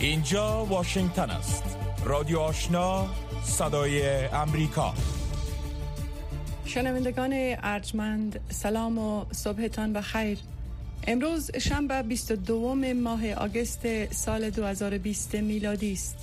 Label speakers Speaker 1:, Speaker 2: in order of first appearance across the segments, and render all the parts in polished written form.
Speaker 1: اینجا واشنگتن است. رادیو آشنا، صدای امریکا.
Speaker 2: شنوندگان ارجمند، سلام و صبحتان بخیر. امروز شنبه 22 ماه آگوست سال 2020 میلادی است.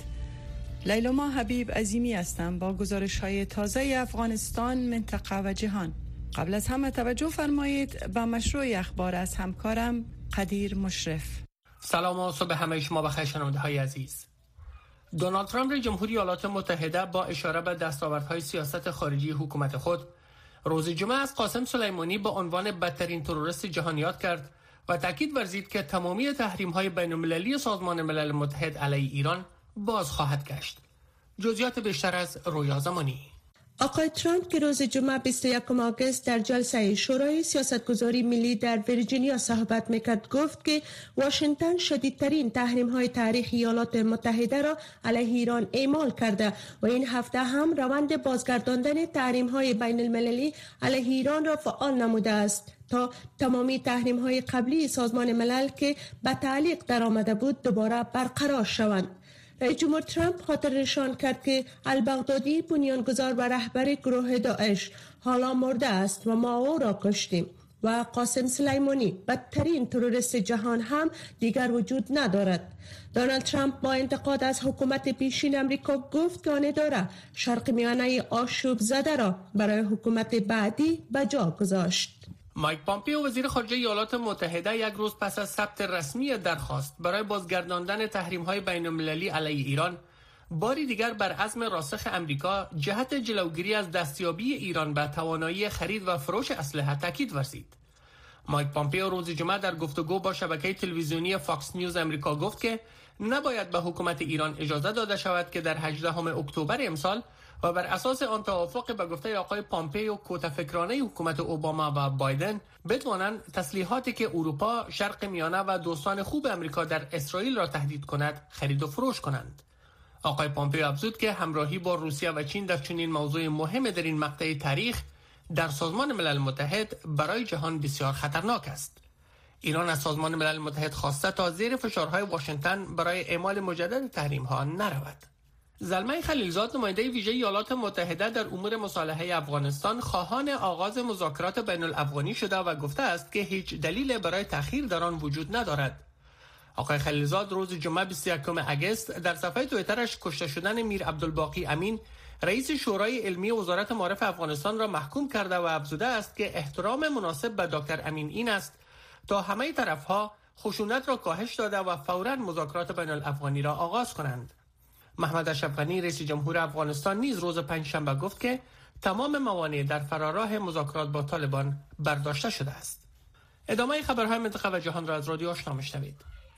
Speaker 2: لیلما حبیب عظیمی هستم با گزارش‌های تازه افغانستان، منطقه و جهان. قبل از همه توجه فرمایید به مشروع اخبار از همکارم قدیر مشرف.
Speaker 3: سلام و صبح همه شما بخیر شنونده‌های عزیز. دونالد ترامپ رئیس جمهوری ایالات متحده با اشاره به دستاوردهای سیاست خارجی حکومت خود روز جمعه از قاسم سلیمانی به عنوان بدترین تروریست جهان یاد کرد و تاکید ورزید که تمامی تحریم‌های بین‌المللی سازمان ملل متحد علیه ایران باز خواهد گشت. جزئیات بیشتر از رویا زمانی.
Speaker 4: آقای ترامپ که روز جمعه 21 آگوست در جلسه شورای سیاستگذاری ملی در ویرجینیا صحبت میکرد گفت که واشنگتن شدیدترین تحریم‌های تاریخی ایالات متحده را علیه ایران اعمال کرده و این هفته هم روند بازگرداندن تحریم‌های بین المللی علیه ایران را فعال نموده است تا تمامی تحریم‌های قبلی سازمان ملل که به تعلیق در آمده بود دوباره برقرار شوند. رئیس جمهور ترامپ خاطر نشان کرد که البغدادی بنیانگذار و رهبر گروه داعش حالا مرده است و ما او را کشتیم و قاسم سلیمانی بدترین تروریست جهان هم دیگر وجود ندارد. دونالد ترامپ با انتقاد از حکومت پیشین امریکا گفت که آن داره شرق میانه آشوب زده را برای حکومت بعدی به جا گذاشت.
Speaker 3: مایک پامپیو وزیر خارجه ایالات متحده یک روز پس از ثبت رسمی درخواست برای بازگرداندن تحریم‌های بین‌المللی علیه ایران باری دیگر بر عزم راسخ امریکا جهت جلوگیری از دستیابی ایران به توانایی خرید و فروش اسلحه تاکید ورزید. مایک پامپیو روز جمعه در گفتگو با شبکه تلویزیونی فاکس نیوز امریکا گفت که نباید به حکومت ایران اجازه داده شود که در 18 اکتبر امسال و بر اساس آن توافق به گفته آقای پامپیو کوتافکرانه حکومت اوباما و بایدن بتوانند تسلیحاتی که اروپا، شرق میانه و دوستان خوب امریکا در اسرائیل را تهدید کند خرید و فروش کنند. آقای پامپیو افزود که همراهی با روسیه و چین در چنین موضوع مهم در این مقطع تاریخ در سازمان ملل متحد برای جهان بسیار خطرناک است. ایران از سازمان ملل متحد خواسته تا زیر فشارهای واشنگتن برای اعمال مجدد تحریم‌ها نرود. زلمه خلیلزاد نماینده ویژه ایالات متحده در امور مصالحه افغانستان خواهان آغاز مذاکرات بین الافغانی شده و گفته است که هیچ دلیل برای تأخیر در آن وجود ندارد. آقای خلیلزاد روز جمعه 21 آگوست در صفحه توییترش کشته شدن میر عبدالباقی امین رئیس شورای علمی وزارت معارف افغانستان را محکوم کرده و افزوده است که احترام مناسب به دکتر امین این است تا همه طرفها خشونت را کاهش داده و فوراً مذاکرات بین الافغانی را آغاز کنند. محمد اشرف غنی رئیس جمهور افغانستان نیز روز پنجشنبه گفت که تمام موانع در فراراه مذاکرات با طالبان برداشته شده است. ادامه خبرهای منطقه و جهان را از رادیو آشنا میشنوید.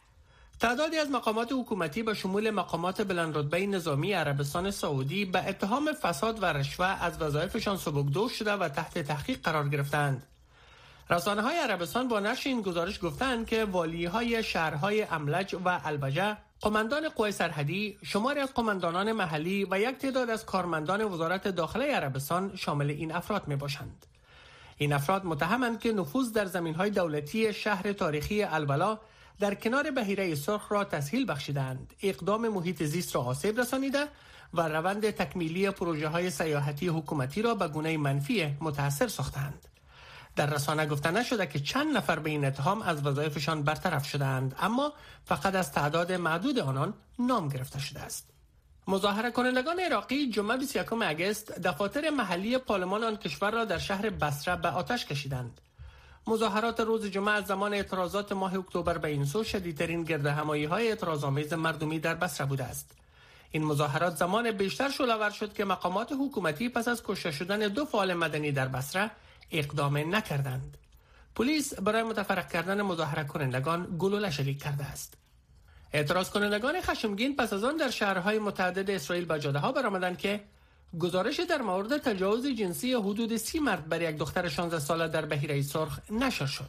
Speaker 3: تعدادی از مقامات حکومتی به شمول مقامات بلندرتبه نظامی عربستان سعودی به اتهام فساد و رشوه از وظایفشان سبکدوش شده و تحت تحقیق قرار گرفتند. رسانه‌های عربستان با نشر این گزارش گفتند که والی‌های شهرهای املج و البجه، قماندان قوای سرحدی، شماری از قماندانان محلی و یک تعداد از کارمندان وزارت داخله عربستان شامل این افراد میباشند. این افراد متهمند که نفوذ در زمین‌های دولتی شهر تاریخی البلا در کنار بحیره سرخ را تسهیل بخشیدند، اقدام محیط زیست را آسیب رسانیده و روند تکمیلی پروژه‌های سیاحتی حکومتی را به گونه منفی متأثر ساختند. در رسانه گفته نشده که چند نفر به این اتهام از وظایفشان برطرف شدند، اما فقط از تعداد معدود آنان نام گرفته شده است. مظاهره کنندگان عراقی جمعه 21 آگوست دفاتر محلی پارلمان آن کشور را در شهر بصره به آتش کشیدند. مظاهرات روز جمعه از زمان اعتراضات ماه اکتبر به این سو شدیدترین گردهمایی‌های اعتراض‌آمیز مردمی در بصره بوده است. این مظاهرات زمان بیشتر شعله‌ور شد که مقامات حکومتی پس از کشته شدن 2 فعال مدنی در بصره اقدام نکردند. پلیس برای متفرق کردن مظاهره کنندگان گلوله شلیک کرده است. اعتراض کنندگان خشمگین پس از آن در شهرهای متعدد اسرائیل به جاده‌ها برآمدند که گزارش در مورد تجاوز جنسی حدود 30 مرد بر یک دختر 16 ساله در بحیره سرخ نشر شد.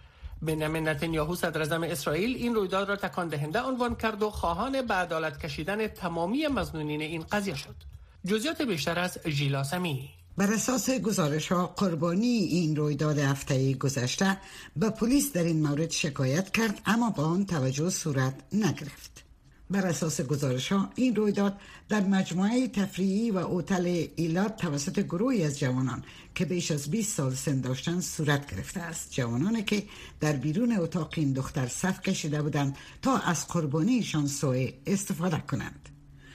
Speaker 3: بنیامین نتانیاهو صدراعظم اسرائیل این رویداد را تکان دهنده عنوان کرد و خواهان به عدالت کشیدن تمامی مظنونین این قضیه شد. جزئیات بیشتر از ژیلا سمی.
Speaker 5: بر اساس گزارش‌ها قربانی این رویداد هفته گذشته به پلیس در این مورد شکایت کرد، اما با آن توجه صورت نگرفت. بر اساس گزارش‌ها این رویداد در مجموعه تفریحی و هتل ایلات توسط گروهی از جوانان که بیش از 20 سال سن داشتند صورت گرفته است. جوانانی که در بیرون اتاق این دختر صف کشیده بودند تا از قربانیشان سوء استفاده کنند.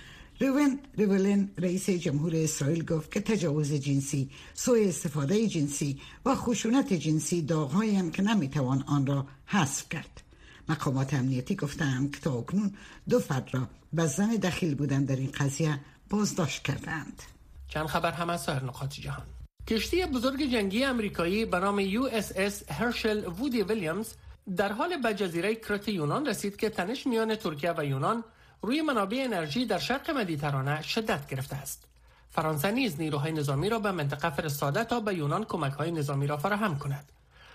Speaker 5: روین ریولین رئیس جمهور اسرائیل گفت که تجاوز جنسی، سوء استفاده جنسی و خشونت جنسی داغ‌هایی هم که نمیتوان آن را حذف کرد. مقامات امنیتی گفتند که تا اکنون 2 فرد را به زن دخیل بودن در این قضیه بازداشت کردند.
Speaker 3: چند خبر هم از سایر نقاط جهان. کشتی بزرگ جنگی امریکایی به نام USS هرشل وودی ویلیامز در حال به جزیره کرت یونان رسید که تنش میان ترکیه و یونان روی منابع انرژی در شرق مدیترانه شدت گرفته است. فرانسه نیز نیروهای نظامی را به منطقه فرستاده تا به یونان کمک‌های نظامی را فراهم کند.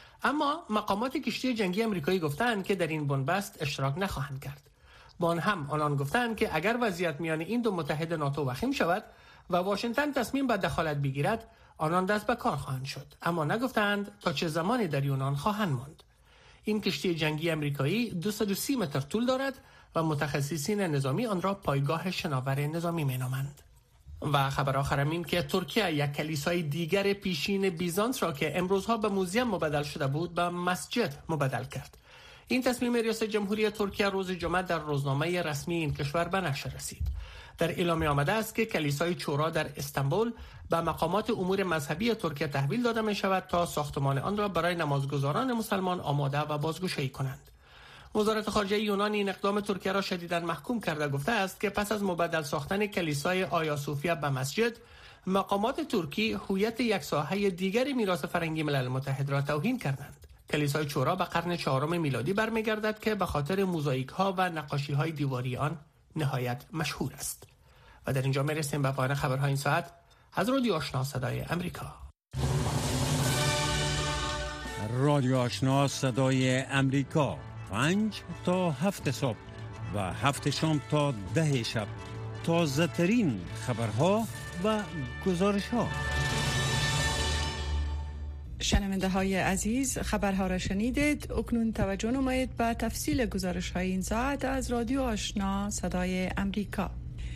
Speaker 3: اما مقامات کشتی جنگی امریکایی گفتند که در این بنبست اشتراک نخواهند کرد. با آن هم آنان گفتند که اگر وضعیت میان این دو متحد ناتو وخیم شود و واشنگتن تصمیم به دخالت بگیرد، آنان دست به کار خواهند شد. اما نگفتند تا چه زمانی در یونان خواهند ماند. این کشتی جنگی امریکایی 230 متر طول دارد و متخصصین نظامی آن را پایگاه شناور نظامی مینامند. و خبر آخر این که ترکیه یک کلیسای دیگر پیشین بیزانس را که امروزها به موزیم مبدل شده بود به مسجد مبدل کرد. این تصمیم ریاست جمهوری ترکیه روز جمعه در روزنامه رسمی این کشور به نشر رسید. در اعلامیه آمده است که کلیسای چورا در استانبول به مقامات امور مذهبی ترکیه تحویل داده می شود تا ساختمان آن را برای نمازگزاران مسلمان آماده و بازگشایی کنند. وزارت خارجه یونان این اقدام ترکیه را شدیداً محکوم کرده گفته است که پس از مبدل ساختن کلیسای آیا صوفیا به مسجد، مقامات ترکی هویت یک ساحه دیگر میراث فرهنگی ملل متحد را توهین کردند. کلیسای چورا به قرن 4 میلادی برمیگردد که به خاطر موزاییک ها و نقاشی های دیواری آن نهایت مشهور است. و در اینجا میرسیم به پایان خبرهای این ساعت از رادیو آشنا صدای امریکا.
Speaker 6: رادیو آشنا صدای امریکا 5 تا 7 صبح و 7 شام تا 10 شب، تازه ترین خبرها و گزارش ها.
Speaker 2: شنونده های عزیز، خبرها را شنیدید. اکنون توجه نمایید به تفصیل گزارش های این ساعت از رادیو آشنا صدای امریکا.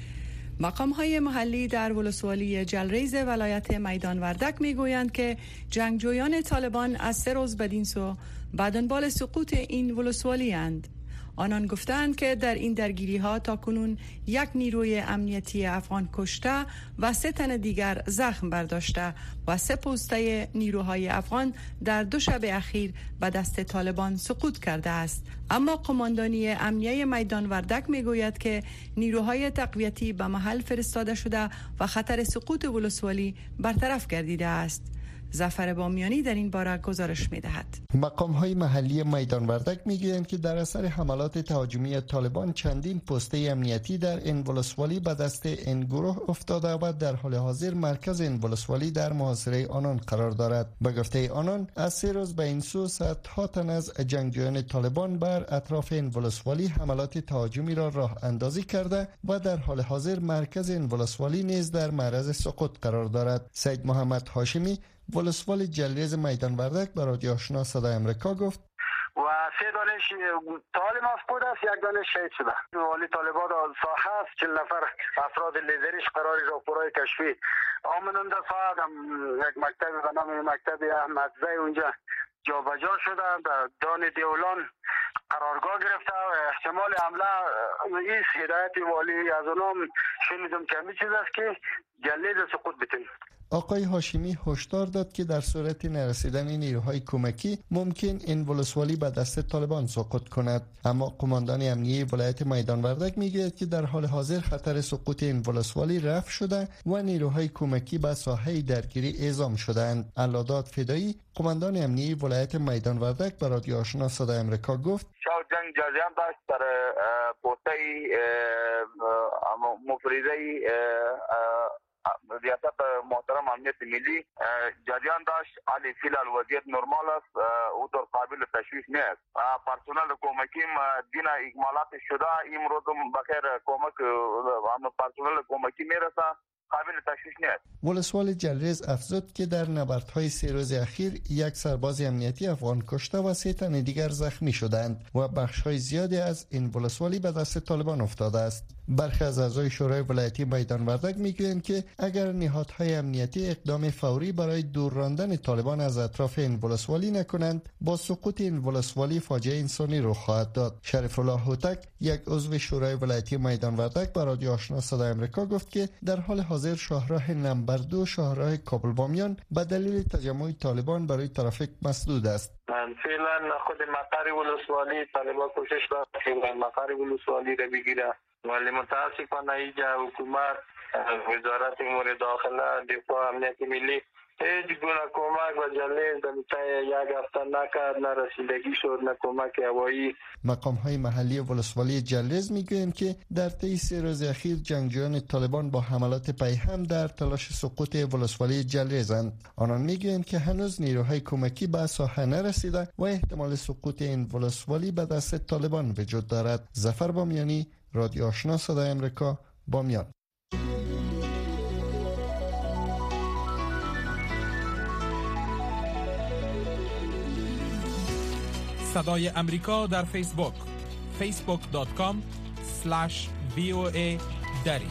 Speaker 2: مقام های محلی در ولسوالی جلریز ولایت میدان وردک می گویند که جنگجویان طالبان از 3 روز بدین سو به دنبال سقوط این ولسوالی اند. آنان گفتند که در این درگیری ها تا کنون 1 نیروی امنیتی افغان کشته و 3 تن دیگر زخم برداشته و 3 پوسته نیروهای افغان در 2 شب اخیر به دست طالبان سقوط کرده است. اما قماندانی امنیه میدان وردک میگوید که نیروهای تقویتی به محل فرستاده شده و خطر سقوط ولسوالی برطرف گردیده است. ظفر بامیانی در این باره گزارش می‌دهد.
Speaker 7: مقام‌های محلی میدان وردک می‌گویند که در اثر حملات تهاجمی طالبان چندین پسته امنیتی در این ولسوالی به دست این گروه افتاده و در حال حاضر مرکز این ولسوالی در محاصره آنان قرار دارد. به گفته آنان از 3 روز به این سو صدها تن از جنگجویان طالبان بر اطراف این ولسوالی حملات تهاجمی را راه اندازی کرده و در حال حاضر مرکز این ولسوالی نیز در معرض سقوط قرار دارد. سید محمد هاشمی ولسوالی جلریز میدان وردک به رادیو آشنا صدای امریکا گفت
Speaker 8: و 3 دانش طالب مفقود است، 1 دانش شهید شده. والی طالبان ساحه است، 40 نفر افراد لیدرش قرار راهپورای کشفی آمدند. ساعت یک مکتب به نام مکتب احمدزی اونجا جابجا شده، در دان دیولان قرارگاه گرفته و احتمال حمله این هدایت والی از اونم شنیدم که همین چیز است که جلید سقوط بتین.
Speaker 7: آقای هاشمی هشدار داد که در صورت نرسیدن نیروهای کمکی ممکن این ولسوالی به دست طالبان سقوط کند. اما قماندان امنیه ولایت میدان وردک میگوید که در حال حاضر خطر سقوط این ولسوالی رفع شده و نیروهای کمکی به ساحه درگیری اعزام شدند. علادات فدایی قماندان امنیه ولایت میدان وردک به رادیو آشنا صدای امریکا گفت
Speaker 9: شاید جنگ جریان داشت در پوسته مفریضه ریاست محترم امنیت ملی جریان داشت. علی فیلال وضعیت نرمال است، او در قابل تشویش نیست. پرسنل کمکی دین اکمالات شده، امروز بخیر کمک پرسنل کمکی میرسه. قابل تشویش نیست.
Speaker 7: ولسوالی جلریز افزود که در نبردهای 3 روز اخیر یک سرباز امنیتی افغان کشته و 3 تن دیگر زخمی شدند و بخش‌های زیادی از این ولسوالی به دست طالبان افتاده است. برخی از اعضای شورای ولایتی میدان وردک میگویند که اگر نهادهای امنیتی اقدام فوری برای دور راندن طالبان از اطراف این ولسوالی نکنند، با سقوط این ولسوالی فاجعه انسانی رخ خواهد داد. شریف الله هوتک، یک عضو شورای ولایتی میدان وردک، به رادیو آشنا صدای آمریکا گفت که در حال حاضر شاهراه نمبر 2 شاهراه کابل بامیان به دلیل تجمع طالبان برای ترافیک مسدود است.
Speaker 10: فعلا خود مقر ولسوالی طالبان کوشش دارد که مقر ولسوالی را بگیره، ولی متاسفانه اینجا حکومت، وزارت امور داخله، دفاع امنیت ملی هیچ گونه کمک و جلیل در یک هفته نکرد، نه رسیدگی شد نه کمک هوایی.
Speaker 7: مقام های محلی ولسوالی جلریز میگویند که در طی 3 روز اخیر جنگجویان طالبان با حملات پیهم در تلاش سقوط ولسوالی جلریزند. آنان میگویند که هنوز نیروهای کمکی به ساحه نرسیده و احتمال سقوط این ولسوالی به دست طالبان وجود دارد. ظفر بامیانی، رادیو آشنا صدای آمریکا، بامیان.
Speaker 1: صدای امریکا در فیسبوک facebook.com/VOA دری.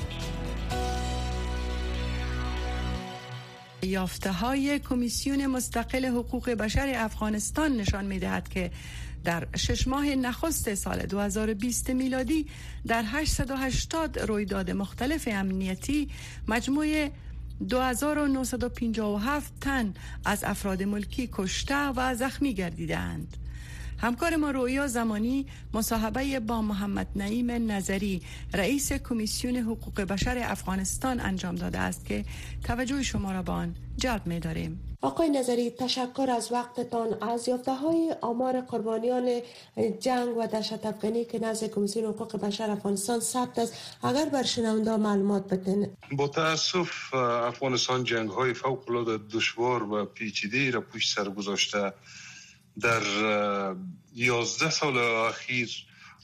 Speaker 2: یافته‌های کمیسیون مستقل حقوق بشر افغانستان نشان می‌دهد که در 6 ماه نخست سال 2020 میلادی در 880 رویداد مختلف امنیتی مجموع 2957 تن از افراد ملکی کشته و زخمی گردیدند. همکار ما رویا زمانی مصاحبه با محمد نعیم نظری رئیس کمیسیون حقوق بشر افغانستان انجام داده است که توجه شما را به آن جلب می داریم.
Speaker 4: آقای نظری، تشکر از وقتتان. از یافته‌های آمار قربانیان جنگ و دهشت افغانی که نزد کمیسیون حقوق بشر افغانستان ثبت است، اگر بر شنونده معلومات بدین.
Speaker 11: با تأسف افغانستان جنگ‌های فوق‌العاده دشوار و پیچیده را پشت سر گذاشته. در 11 سال اخیر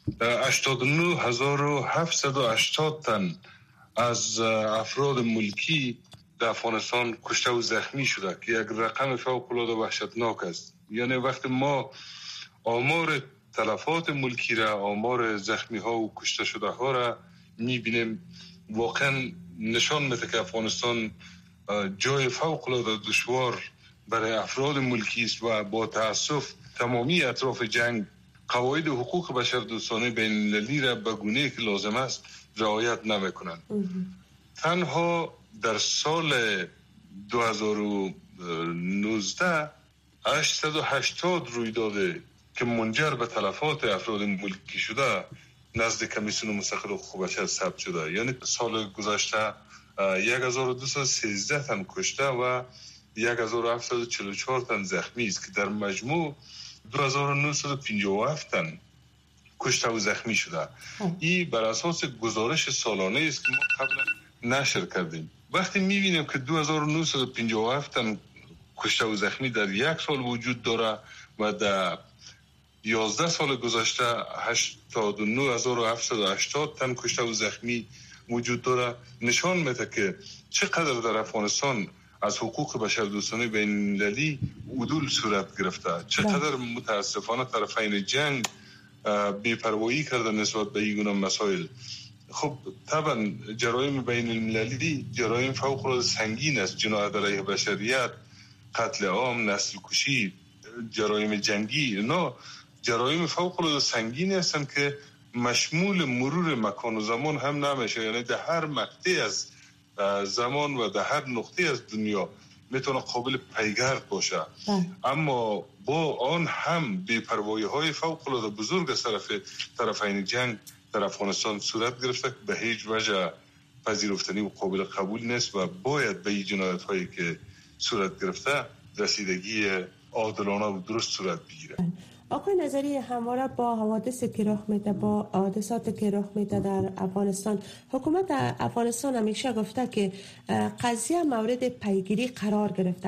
Speaker 11: 89780 تن از افراد ملکی در افغانستان کشته و زخمی شده که یک رقم فوق‌العاده وحشتناک است. یعنی وقتی ما آمار تلفات ملکی را، آمار زخمی ها و کشته شده ها را میبینیم، واقعا نشان میده که افغانستان جای فوق‌العاده دشوار برای افراد ملکی است و با تأسف تمامی اطراف جنگ قواعد حقوق بشر دوستانه بین المللی را به گونه‌ای که لازم است رعایت نمی‌کنند. تنها در سال 2019 880 رویداد که منجر به تلفات افراد ملکی شده نزد کمیسیون مستقل حقوق بشر ثبت شده. یعنی سال گذشته 1213 تن کشته و 1744 تن زخمی است که در مجموع 2957 تن کشته و زخمی شده. این بر اساس گزارش سالانه است که ما قبلا نشر کردیم. وقتی می‌بینیم که 2957 تن کشته و زخمی در یک سال وجود داره و در 11 سال گذشته 89780 تن کشته و زخمی وجود داره، نشان میده که چقدر در افغانستان از حقوق بشر دوستانه بین المللی عدول صورت گرفته، چقدر متاسفانه طرفین جنگ بی‌پروایی کرده نسبت به این گونه مسائل. خب طبعا جرایم بین المللی جرایم فوق‌العاده سنگین است، جنایت علیه بشریت، قتل عام، نسل کشی، جرایم جنگی، نه جرایم فوق‌العاده سنگین هستند که مشمول مرور مکان و زمان هم نمیشه. یعنی در هر مقطعی از زمان و در هر نقطه از دنیا میتونه قابل پیگرد باشه، اما با آن هم بی‌پروایی‌های فوق‌العاده بزرگ از طرفین جنگ در افغانستان صورت گرفته به هیچ وجه پذیرفتنی و قابل قبول نیست و باید به این جنایت‌هایی که صورت گرفته رسیدگی عادلانه و درست صورت بگیره.
Speaker 4: آقای نظری، همواره با حوادثی که رخ میده، با حادثاتی که رخ میده در افغانستان، حکومت افغانستان همیشه گفته که قضیه مورد پیگیری قرار گرفته.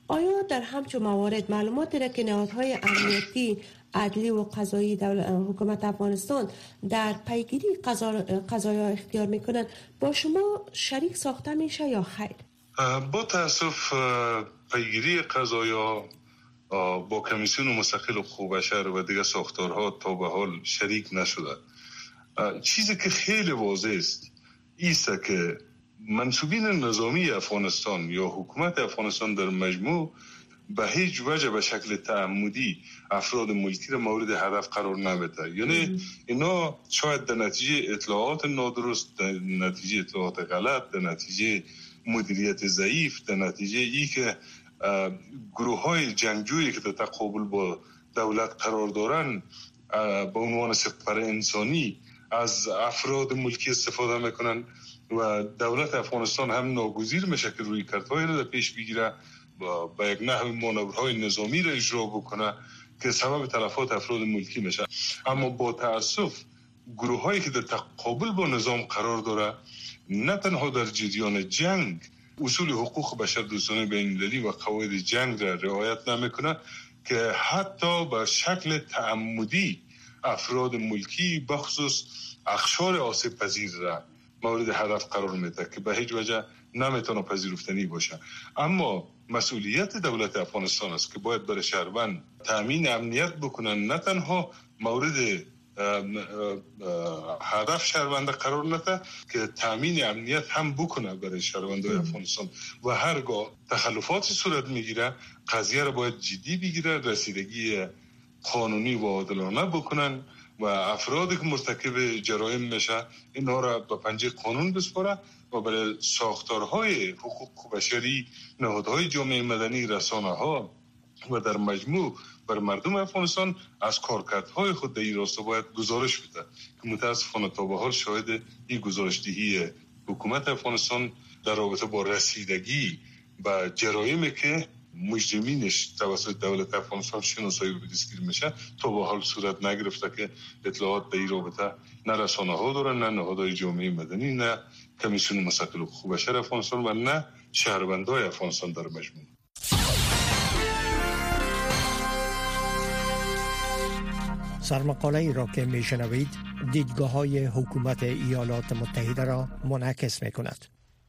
Speaker 4: آیا در همچون موارد معلوماتی را که نهادهای امنیتی، عدلی و قضایی حکومت افغانستان در پیگیری قضایا اختیار میکنند با شما شریک ساخته میشه یا خیر؟
Speaker 11: با تاسف پیگیری قضایا با کمیسیون مستقل حقوق بشر و دیگر ساختارها تا به حال شریک نشده. چیزی که خیلی واضح است که منصوبین نظامی افغانستان یا حکومت افغانستان در مجموع به هیچ وجه به شکل تعمدی افراد ملکی را مورد هدف قرار نمیده. یعنی اینا شاید در نتیجه اطلاعات نادرست، در نتیجه اطلاعات غلط، در نتیجه مدیریت ضعیف، در نتیجه ای که گروه های جنگجویی که در تقابل با دولت قرار دارن به عنوان سپر انسانی از افراد ملکی استفاده میکنن و دولت افغانستان هم ناگزیر میشه که روی کارت‌های را پیش بگیره با یک نحو مانورهای نظامی را اجرا بکنه که سبب تلفات افراد ملکی میشه. اما با تأسف گروه هایی که در تقابل با نظام قرار داره نه تنها در جریان جنگ اصول حقوق بشر دوستانه بین‌المللی و قواعد جنگ را رعایت نمیکنه که حتی به شکل تعمدی افراد ملکی بخصوص اقشار آسیب پذیر را مورد هدف قرار میده که به هیچ وجه نمیتونه پذیرفتنی باشه. اما مسئولیت دولت افغانستان است که باید برای شهروند تامین امنیت بکنن، نه تنها مورد هدف شهروند قرار نده که تامین امنیت هم بکنه برای شهروندان افغانستان و هرگاه تخلفاتی صورت میگیره قضیه را باید جدی بگیره، رسیدگی قانونی و عادلانه بکنن و افرادی که مرتکب جرایم میشه اینا را به پنجه قانون بسپاره و برای ساختارهای حقوق بشری، نهادهای جامعه مدنی، رسانه‌ها و در مجموع بر مردم افغانستان از کارکردهای خود در این راستا باید گزارش بده که متاسفانه تا به حال شاهد این گزارشدهی حکومت افغانستان در رابطه با رسیدگی به جرایمی که مجرمینش توسط دولت افغانستان شناسایی و دستگیر میشه تا به حال صورت نگرفته که اطلاعات در این رابطه نه رسانه‌ها دارن، نه نهادهای جامعه مدنی، نه کمیسیون مستقل حقوق بشر افغانستان و نه شهروندان افغانستان در مجموع.
Speaker 12: سرمقاله ای را که میشنوید دیدگاه‌های حکومت ایالات متحده را منعکس می‌کند.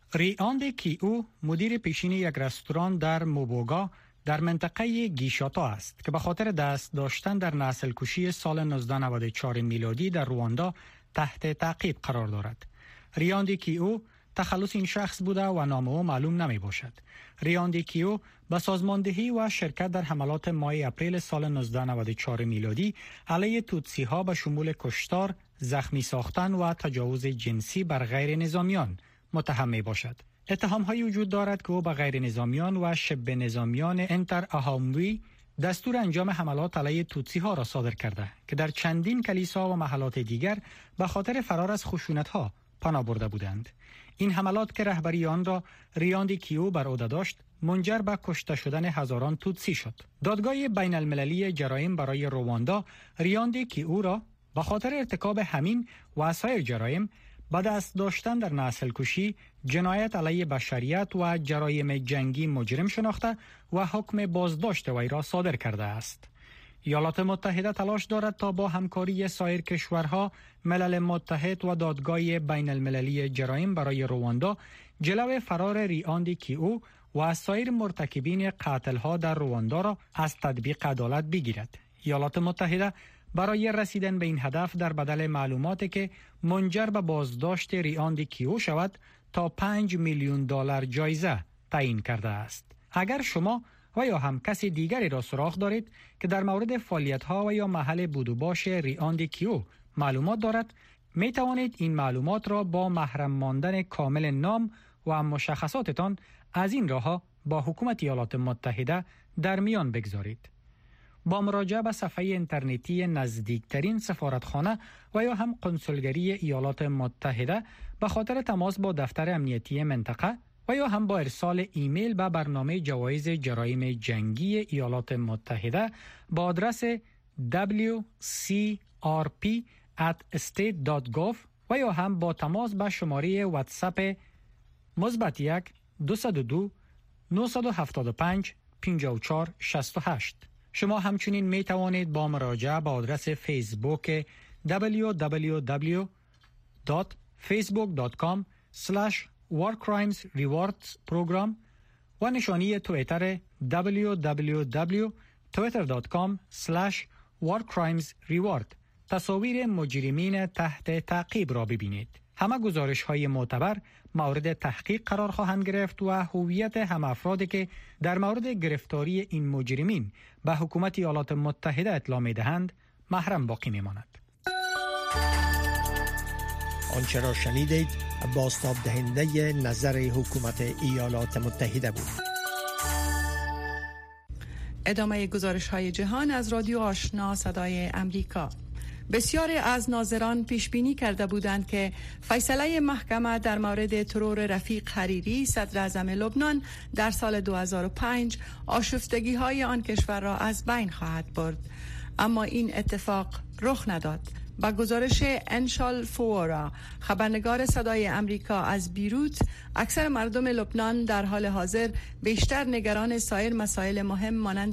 Speaker 13: ریاند کیو مدیر پیشین یک رستوران در موبوگا در منطقه گیشاتا است که به خاطر دست داشتن در نسل کشی سال 1994 میلادی در رواندا تحت تعقیب قرار دارد. ریاند کیو تخلص این شخص بوده و نام او معلوم نمی باشد. ریاند کیو به سازماندهی و شرکت در حملات ماه اپریل سال 1994 میلادی علیه توتسی ها به شمول کشتار، زخمی ساختن و تجاوز جنسی بر غیر نظامیان متهم می باشد. اتهام هایی وجود دارد که او به غیر نظامیان و شبه نظامیان انتر اهاموی دستور انجام حملات علیه توتسی ها را صادر کرده که در چندین کلیسا و محلات دیگر به خاطر فرار از خشونت ها پناه برده بودند. این حملات که رهبری آن را ریاند کیو بر عهده داشت منجر به کشته شدن هزاران توتسی شد. دادگاه بین المللی جرایم برای رواندا ریاند کیو را به خاطر ارتکاب همین و سایر جرایم به دست داشتن در نسل کشی، جنایت علیه بشریت و جرایم جنگی مجرم شناخته و حکم بازداشت وی را صادر کرده است. ایالات متحده تلاش دارد تا با همکاری سایر کشورها، ملل متحد و دادگاه بین المللی جرایم برای رواندا جلو فرار ریاند کیو و سایر مرتکبین قتل‌ها در رواندا را از تطبیق عدالت بگیرد. ایالات متحده برای رسیدن به این هدف در بدل معلوماتی که منجر به بازداشت ریاند کیو شود تا 5 میلیون دلار جایزه تعیین کرده است. اگر شما و یا هم کسی دیگری را سراغ دارید که در مورد فعالیت‌ها و یا محل بود و باش ریاند کیو معلومات دارد، می توانید این معلومات را با محرم ماندن کامل نام و مشخصاتتان از این راه‌ها با حکومت ایالات متحده در میان بگذارید. با مراجعه به صفحه اینترنتی نزدیکترین سفارتخانه و یا هم کنسولگری ایالات متحده به خاطر تماس با دفتر امنیتی منطقه و یا هم با ارسال ایمیل به برنامه جوایز جرایم جنگی ایالات متحده با آدرس wcrp@state.gov و یا هم با تماس به شماره واتساپ +1 202 975 5468. شما همچنین می توانید با مراجعه به آدرس فیسبوک www.facebook.com/warcrimesrewards program و نشانی توییتر www.twitter.com/warcrimesreward تصاویر مجرمین تحت تعقیب را ببینید. همه گزارش های معتبر مورد تحقیق قرار خواهند گرفت و هویت همه افرادی که در مورد گرفتاری این مجرمین به حکومت ایالات متحده اطلاع می دهند محرم باقی می ماند.
Speaker 12: آنچه را شنیدید بازتاب دهنده نظر حکومت ایالات متحده بود.
Speaker 2: ادامه گزارش های جهان از رادیو آشنا صدای امریکا. بسیاری از ناظران پیش بینی کرده بودند که فیصله محکمه در مورد ترور رفیق حریری صدر اعظم لبنان در سال 2005 آشفتگی های آن کشور را از بین خواهد برد، اما این اتفاق رخ نداد. با گزارش انشال فورا، خبرنگار صدای امریکا از بیروت، اکثر مردم لبنان در حال حاضر بیشتر نگران سایر مسائل مهم مانند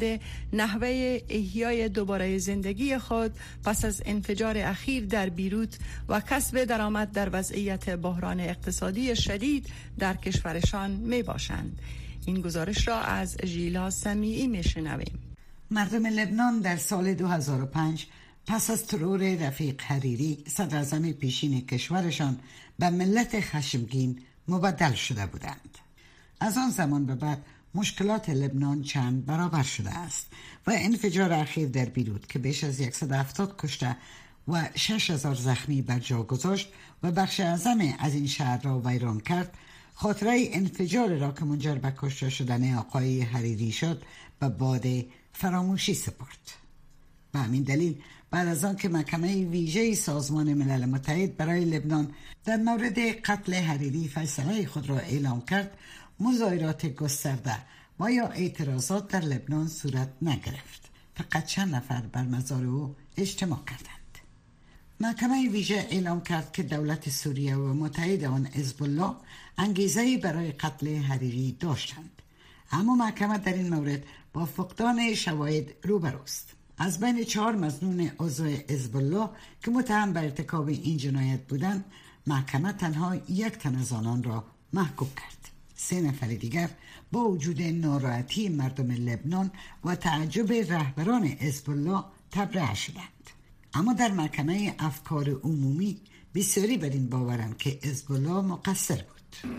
Speaker 2: نحوه احیای دوباره زندگی خود پس از انفجار اخیر در بیروت و کسب درآمد در وضعیت بحران اقتصادی شدید در کشورشان می باشند. این گزارش را از ژیلا سمیعی می شنویم.
Speaker 5: مردم لبنان در سال 2005 پس از ترور رفیق حریری صدر اعظم پیشین کشورشان به ملت خشمگین مبدل شده بودند. از آن زمان به بعد مشکلات لبنان چند برابر شده است و انفجار اخیر در بیروت که بیش از 170 کشته و 6000 زخمی بر جا گذاشت و بخش اعظم از این شهر را ویران کرد، خاطره انفجار را که منجر به کشته شدن آقای حریری شد به باد فراموشی سپرد. به همین دلیل بعد از آن که محکمه ویژه سازمان ملل متحد برای لبنان در مورد قتل حریری فیصله خود را اعلام کرد، مظاهرات گسترده و یا اعتراضات در لبنان صورت نگرفت. فقط چند نفر بر مزار او اجتماع کردند. محکمه ویژه اعلام کرد که دولت سوریه و متحد آن حزب الله انگیزه‌ای برای قتل حریری داشتند، اما محکمه در این مورد با فقدان شواهد روبروست. از بین 4 مظنون عضو حزب الله که متهم به ارتکاب این جنایت بودند، محکمه تنها 1 تن از آنان را محکوم کرد. 3 نفر دیگر با وجود ناراحتی مردم لبنان و تعجب رهبران حزب الله تبرئه شدند. اما در محکمه افکار عمومی بسیاری بر این باورند که حزب الله مقصر بود.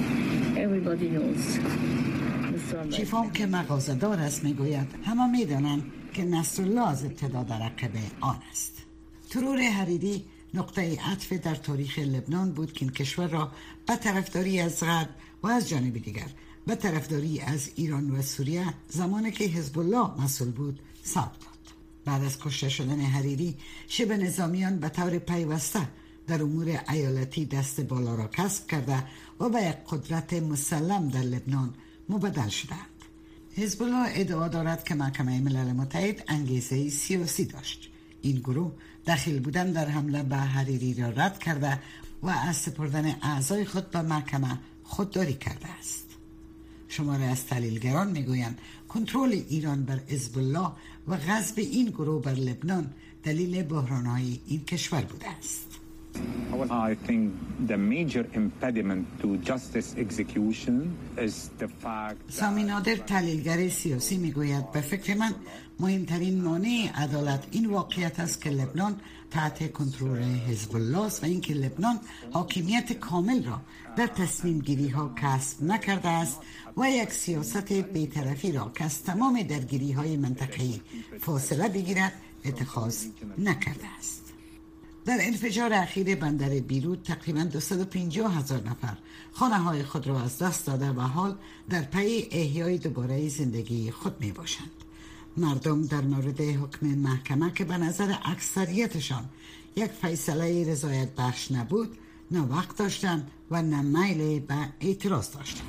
Speaker 5: چیفام که مغازه‌دار است میگوید همه میدانند که نصرالله از ابتدا در عقب آن است. ترور حریری نقطه عطف در تاریخ لبنان بود که این کشور را به طرفداری از غرب و از جانب دیگر به طرفداری از ایران و سوریه زمانی که حزب الله مسئول بود ساخت داد. بعد از کشته شدن حریری، شبه نظامیان به طور پیوسته در امور ایالتی دست بالا را کسب کرده و به یک قدرت مسلم در لبنان مبدل شدند. حزب الله ادعا دارد که محکمه ملل متحد انگیزه سیاسی داشت. این گروه دخیل بودن در حمله به حریری را رد کرده و از سپردن اعضای خود به محکمه خودداری کرده است. شماره از تحلیلگران میگویند کنترل ایران بر حزب الله و غصب این گروه بر لبنان دلیل بحران‌های این کشور بوده است.
Speaker 14: I think the major impediment to justice execution is the fact
Speaker 5: سامی نادر تحلیلگر سیاسی میگوید به فکر من مهمترین مانع عدالت این واقعیت است که لبنان تحت کنترل حزب الله است و اینکه لبنان حاکمیت کامل را در تصمیم گیری ها کسب نکرده است و یک سیاست بی‌طرفی را که از تمام درگیری های منطقه‌ای فاصله بگیرد اتخاذ نکرده است. در انفجار اخیر بندر بیروت تقریباً 250,000 نفر خانه های خود را از دست داده و حال در پی احیای دوباره زندگی خود می باشند. مردم در مورد حکم محکمه که به نظر اکثریتشان یک فیصله رضایت بخش نبود، نه وقت داشتند و نه میل به اعتراض داشتند.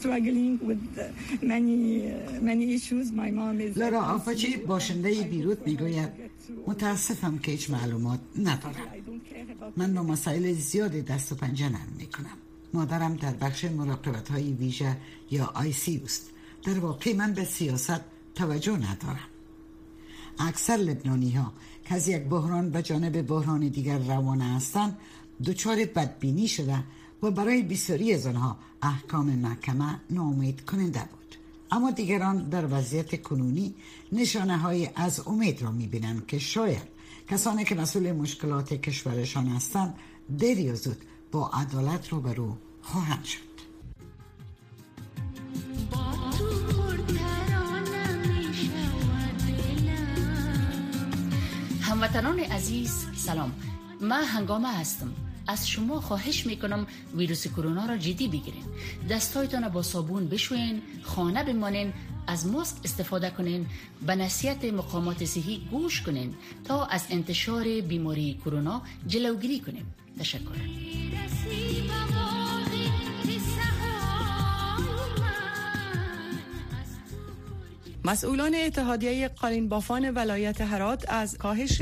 Speaker 5: لارا آفاچی باشنده بیروت میگوید متاسفم که هیچ معلومات ندارم. من با مسائل زیادی دست و پنجه نرم میکنم. مادرم در بخش مراقبت های ویژه یا ICU است. در واقع من به سیاست توجه ندارم. اکثر لبنانی ها که از یک بحران به جانب بحران دیگر روانه هستند دچار بدبینی شده و برای بسیاری از آنها احکام محکمه ناامید کننده بود. اما دیگران در وضعیت کنونی نشانه های از امید را می‌بینند که شاید کسانی که مسئول مشکلات کشورشان هستند دیر یا زود با عدالت روبرو خواهند شد.
Speaker 15: هموطنان عزیز سلام، من هنگامه هستم. از شما خواهش میکنم ویروس کرونا را جدی بگیرین. دستایتان را با صابون بشوین، خانه بمانین، از ماسک استفاده کنین، به نصیحت مقامات صحی گوش کنین تا از انتشار بیماری کرونا جلوگیری کنیم. تشکر.
Speaker 2: مسئولان اتحادیه قالین بافان ولایت هرات از کاهش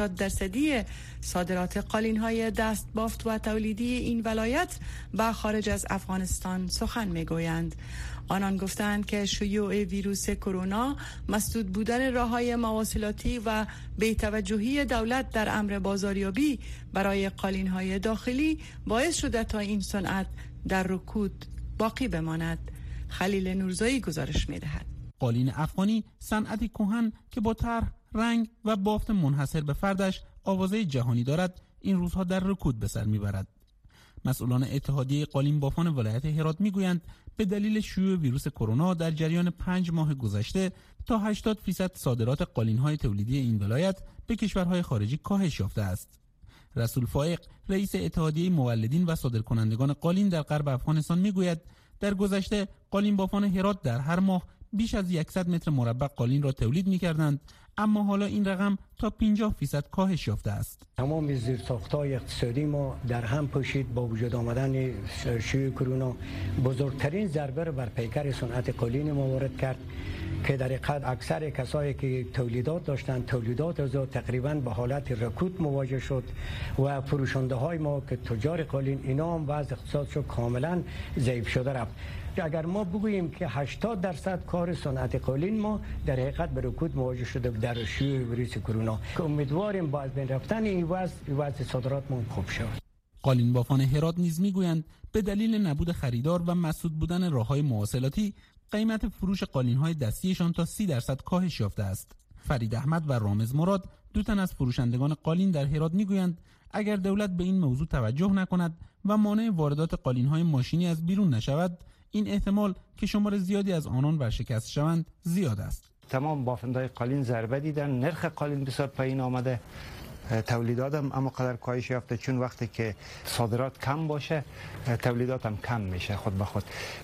Speaker 2: 80% صادرات قالین‌های دست بافت و تولیدی این ولایت به خارج از افغانستان سخن می‌گویند. آنان گفتند که شیوع ویروس کرونا، مسدود بودن راه‌های مواصلاتی و بی‌توجهی دولت در امر بازاریابی برای قالین‌های داخلی باعث شده تا این صنعت در رکود باقی بماند. خلیل نورزایی گزارش می‌دهد.
Speaker 1: قالین افغانی صنعتی کهن که با طرح، رنگ و بافت منحصر به فردش آوازه جهانی دارد، این روزها در رکود به سر میبرد. مسئولان اتحادیه قالین بافان ولایت هرات میگویند به دلیل شیوع ویروس کرونا در جریان 5 ماه گذشته تا 80% صادرات قالین‌های تولیدی این ولایت به کشورهای خارجی کاهش یافته است. رسول فائق، رئیس اتحادیه مولدین و صادرکنندگان قالین در غرب افغانستان میگوید در گذشته قالین بافان هرات در هر ماه بیش از 100 متر مربع قالین را تولید می‌کردند، اما حالا این رقم تا 50% کاهش یافته است.
Speaker 12: تمام زیرساخت‌های اقتصادی ما در هم پوشید. با وجود آمدن شیوع کرونا بزرگترین ضربه را بر پیکر صنعت قالین ما وارد کرد که در حقیقت اکثر کسایی که تولیدات داشتند، تولیدات از تقریبا به حالت رکود مواجه شد و فروشنده های ما که تجار قالین، اینا هم وضع اقتصادشون کاملا ضعیف شده رفت. اگر ما بگوییم که 80% کار صنعت قالین ما در حقیقت به رکود مواجه شده در شیوع ویروس کرونا، که امیدواریم با از بین رفتن این وضع صادرات ما خوب شود.
Speaker 1: قالین بافان هرات نیز میگویند به دلیل نبود خریدار و مسدود بودن راه‌های مواصلاتی قیمت فروش قالین‌های دستیشان تا 30% کاهش یافته است. فرید احمد و رامز مراد، دو تن از فروشندگان قالین در هرات میگویند اگر دولت به این موضوع توجه نکند و مانع واردات قالین‌های ماشینی از بیرون نشود، این احتمال که شمار زیادی از آنان ورشکست شوند زیاد است.
Speaker 16: تمام بافندهای قالین ضربه دیدن، نرخ قالین بسیار پایین آمده، تولیدات هم اما قدر کاهش یافته، چون وقتی که صادرات کم باشه تولیدات هم کم میشه، خود به خود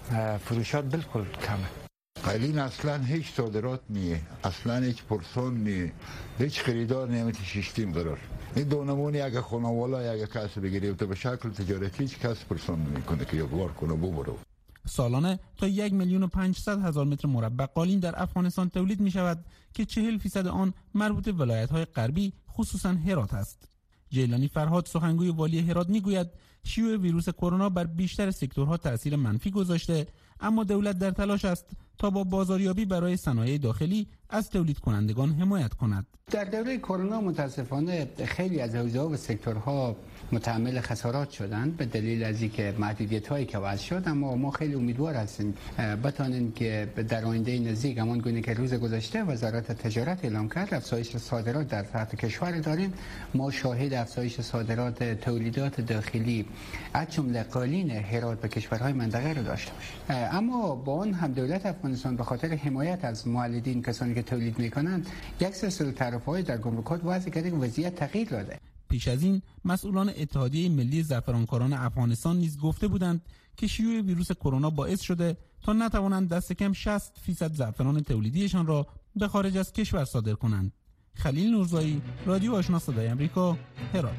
Speaker 16: فروشات بالکل کمه.
Speaker 17: قالین اصلا هیچ صادرات نیه، اصلا هیچ پرسون نیه، هیچ خریدار نیمت شیشتیم قرار. این دو نمونه اگه خانوالا اگه کس بگیریم تو به شکل تجارتی هیچ کس پرسون نمیکنه که یکوار کنه ببرو.
Speaker 1: سالانه تا 1,500,000 متر مربع قالین در افغانستان تولید می شود که 40% آن مربوط ولایت‌های غربی خصوصا هرات است. جیلانی فرهاد، سخنگوی والی هرات، میگوید شیوع ویروس کرونا بر بیشتر سکتورها تاثیر منفی گذاشته، اما دولت در تلاش است تا با بازاریابی برای صنایع داخلی از تولید کنندگان حمایت کند.
Speaker 18: در دوره کرونا متاسفانه خیلی از حوزه‌ها و سکتورها متحمل خسارات شدند به دلیل از اینکه محدودیت‌هایی که وضع شد، اما ما خیلی امیدوار هستیم بتانیم که در آینده نزدیک، همان گونه که روز گذشته وزارت تجارت اعلام کرد افزایش صادرات در سطح کشور داریم، ما شاهد افزایش صادرات تولیدات داخلی از جمله قالین هرات به کشورهای منطقه رو داشته باشیم. اما با آن هم دولت افغانستان به خاطر حمایت از مولدین، کسانی که تولید می‌کنند، یک سلسله تعرفه‌های در گمرکات وضع کرده که وضعیت تغییر داده.
Speaker 1: پیش از این مسئولان اتحادیه ملی زعفرانکاران افغانستان نیز گفته بودند که شیوع ویروس کرونا باعث شده تا نتوانند دست کم 60% زعفران تولیدیشان را به خارج از کشور صادر کنند. خلیل نورزایی، رادیو آشنا صدای آمریکا، هرات.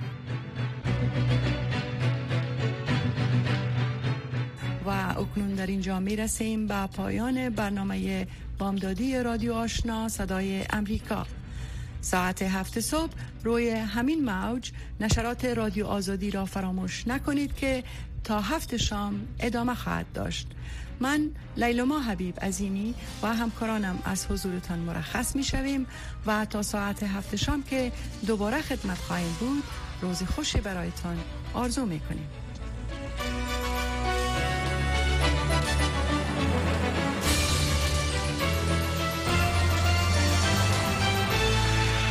Speaker 2: و اکنون در اینجا می رسیم به پایان برنامه بامدادی رادیو آشنا صدای آمریکا. ساعت 7 صبح روی همین موج نشرات رادیو آزادی را فراموش نکنید که تا 7 شام ادامه خواهد داشت. من لیلما حبیب عظیمی و همکارانم از حضورتان مرخص می شویم و تا ساعت 7 شام که دوباره خدمت خواهیم بود، روز خوشی برایتان آرزو می کنیم.